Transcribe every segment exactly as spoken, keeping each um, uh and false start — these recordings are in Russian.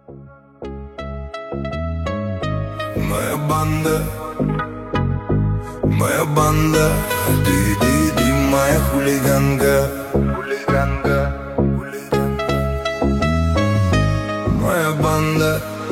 Моя банда, моя банда, ты, ты, ты моя хулиганка, хулиганка, хулиганка. Моя банда,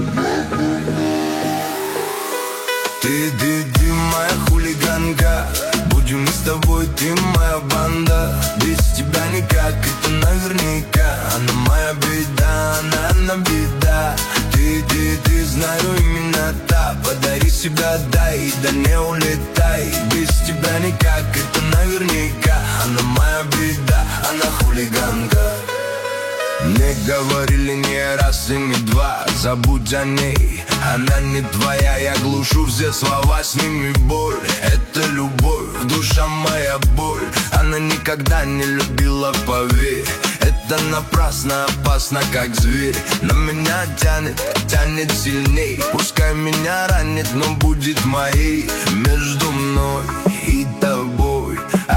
ты, ты, ты моя хулиганка. Будем мы с тобой, ты моя банда. Без тебя никак, это наверняка. Она моя беда, она, она беда. Ты, ты, ты, знаю именно та. Подари себя, дай, да не улетай. Без тебя никак, это наверняка. Она моя беда, она хулиганка. Мне говорили не раз и не два, забудь о ней, она не твоя. Я глушу все слова, сними боль. Это любовь, душа моя боль. Она никогда не любила, поверь. Это напрасно, опасно, как зверь. Но меня тянет, тянет сильней. Пускай меня ранит, но будет моей. Между мной и тобой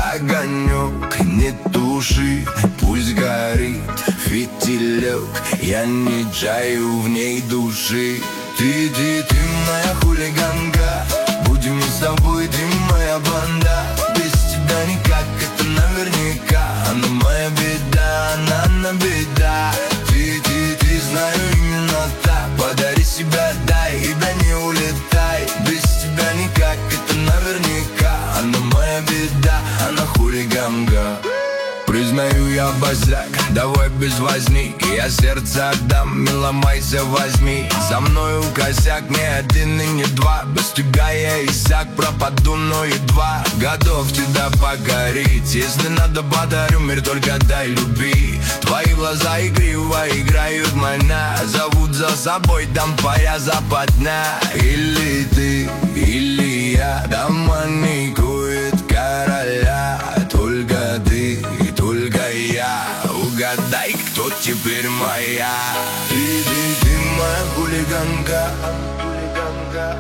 огонек, не туши, пусть горит фитилек. Я не чаю в ней души. Ты, ты, ты моя хулиганка. Будем мы с тобой, ты моя банда. Без тебя никак, это наверняка. Она моя беда, она, она беда. Ты, ты, ты, знаю именно так. Подари себя, дай, и да не улетай. Без тебя никак, это наверняка. Она моя беда, она хулиганка. Признаю, я базляк, давай без возни. Я сердце отдам, не ломайся, возьми. За мною косяк, не один и не два. Без тебя я иссяк, пропаду, но едва готов тебя покорить. Если надо, подарю мир, только дай люби. Твои глаза игриво играют меня. Зовут за собой, там твоя западня. Или ты, или я, там маникует короля. Только ты, только я. Угадай, кто теперь моя. Ты, ты, ты моя хулиганка, хулиганка.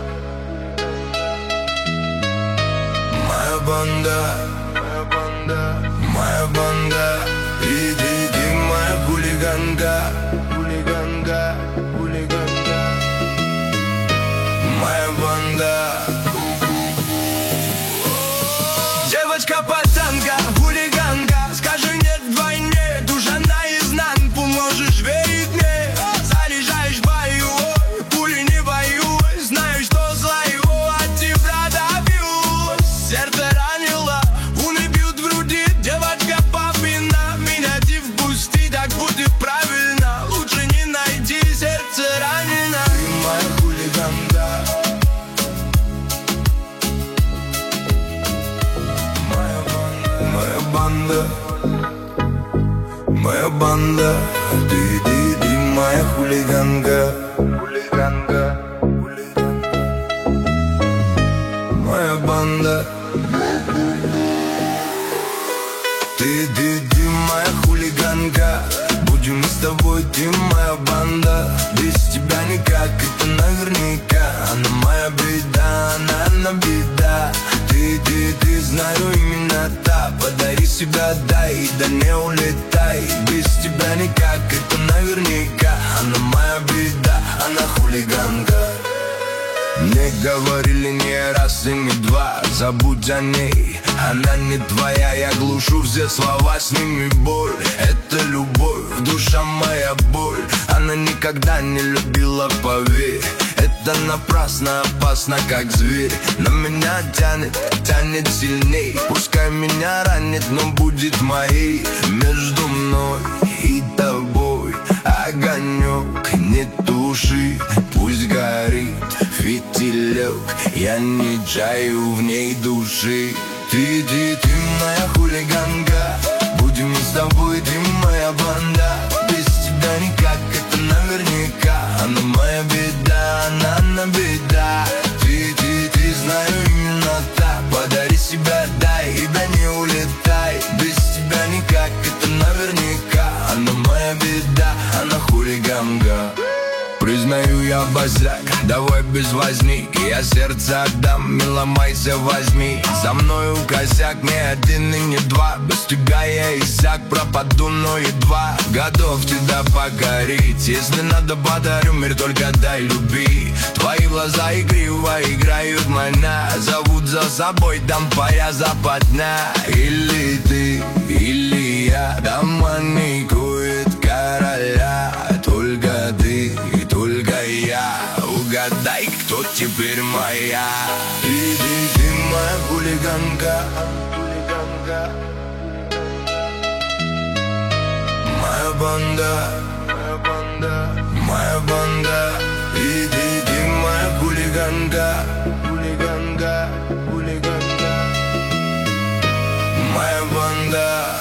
Моя банда, моя банда, моя банда. Ты, ты, ты моя хулиганка, хулиганка, хулиганка. Моя банда. Девочка-пацанка, хулиганка. Скажи нет вдвойне, душа наизнанку. Можешь верить мне, заряжаешь бою. Пули не боюсь, знаю, что злаю. От тебя добьюсь. Сердце ранило, уны бьют в груди. Девочка папина, меня ты впусти. Так будет правильно, лучше не найти. Сердце ранено. Ты моя хулиганка. Моя банда, моя банда. Ты, ты, ты моя хулиганка, хулиганка, хулиганка. Моя банда. Ты, ты, ты моя хулиганка. Будем мы с тобой, ты моя банда. Без тебя никак, это наверняка. Она моя беда, она, она беда. Ты, ты, ты, знаю именно та. Подари себя, дай, да не улетай. Без тебя никак, это наверняка. Она моя беда, она хулиганка. Мне говорили не раз и не два, забудь о ней, она не твоя. Я глушу все слова, сними боль. Это любовь, душа моя боль. Она никогда не любила, поверь. Это напрасно, опасно, как зверь. Но меня тянет, тянет сильней. Пускай меня ранит, но будет моей. Между мной и тобой огонек, не туши, пусть горит фитилек. Я не чаю в ней души. Ты, ты, ты моя хулиганка. Будем мы с тобой, ты моя банда. Без тебя никак, это наверняка. Она моя беда, она, она беда. Ты, ты, ты, знаю именно так. Подари себя, дай, и да не улетай. Без тебя никак, это наверняка. Она моя беда, она хулиганка. Признаю, я босяк, давай без возни. Я сердце отдам, не ломайся, возьми. За мною косяк, не один и не два. Без тебя я иссяк, пропаду, но едва готов тебя покорить. Если надо, подарю мир, только дай люби. Твои глаза игриво играют меня, зовут за собой, там твоя западня. Или ты, или я, там маникует короля. Только ты и только я, угадай, кто теперь моя. Ты, ты, ты моя хулиганка, моя банда, моя банда, моя банда. Ты, ты, ты моя хулиганка, хулиганка, хулиганка, моя банда.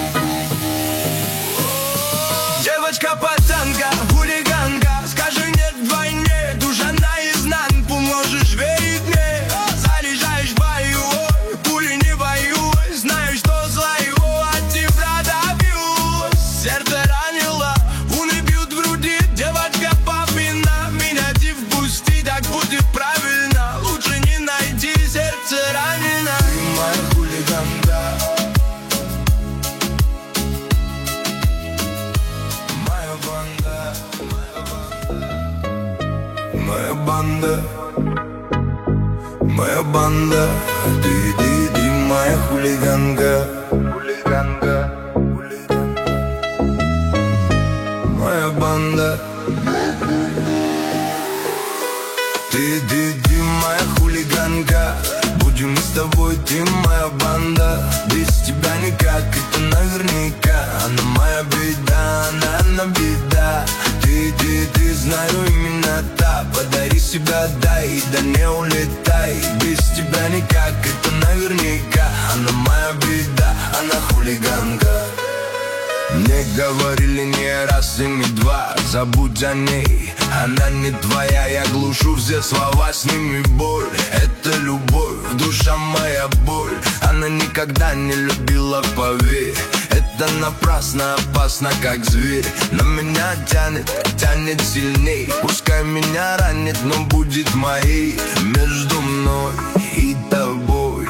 Девочка-пацанка, хулиганка, скажи нет вдвойне, душа наизнанку, можешь верить мне. Заряжаешь боевой, пули не воюй, знаю, что злою от тебя добьюсь. Сердце ранило, уны бьют в груди, девочка папина, меня ты впусти, так будет правильно, лучше не найти, сердце ранено. Ты моя хулиганка, моя банда, моя банда. Ты, ты, ты моя хулиганка, хулиганка, хулиганка, моя банда. Ты, ты, ты моя хулиганка, будем мы с тобой, ты моя банда. Без тебя никак, это наверняка. Она моя беда, она, она беда. Ты, ты, ты, знаю именно та. Подари себя, дай, да не улетай. Без тебя никак, это наверняка. Она моя беда, она хулиганка. Мне говорили не раз и не два, забудь о ней, она не твоя. Я глушу все слова, сними боль. Это любовь, душа моя боль. Она никогда не любила, поверь. Это напрасно, опасно, как зверь. Но меня тянет, тянет сильней. Пускай меня ранит, но будет моей. Между мной и тобой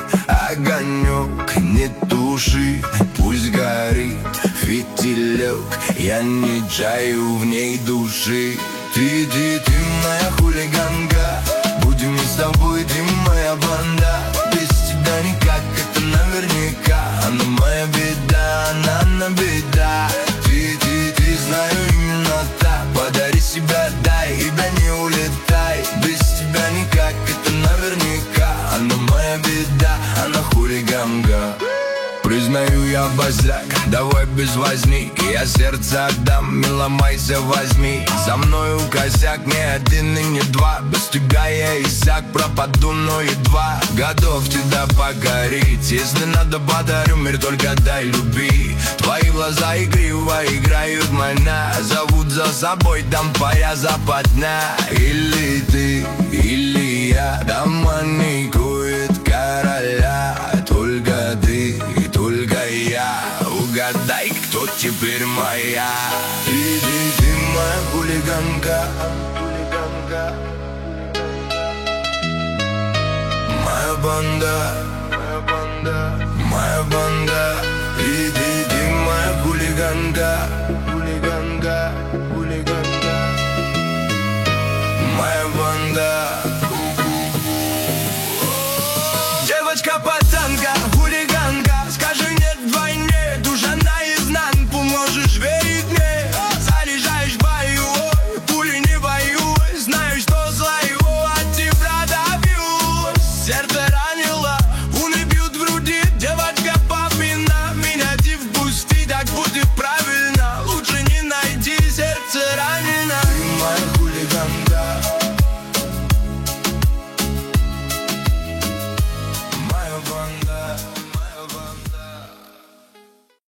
огонек, не туши, пусть горит фитилек. Я не чаю в ней души. Ты, ты, ты моя хулиганка, будем мы с тобой, ты моя банда. Без тебя никак, это наверняка. Она моя беда, она, она беда. Ты, ты, ты, знаю именно так. Подари себя, дай, и да не улетай. Без тебя никак, это наверняка. Она моя беда, она хулиганка. Признаю, я босяк, давай без возни. Я сердце отдам, не ломайся, возьми. За мною косяк, не один и не два. Без тебя я иссяк, пропаду, но едва готов тебя покорить. Если надо, подарю мир, только дай люби. Твои глаза игриво играют меня, зовут за собой, там твоя западня. Или ты, или я, там маникует короля. Только ты и только я, угадай, кто теперь моя. Ты, ты, ты моя хулиганка, хулиганка, моя банда, моя банда, моя банда.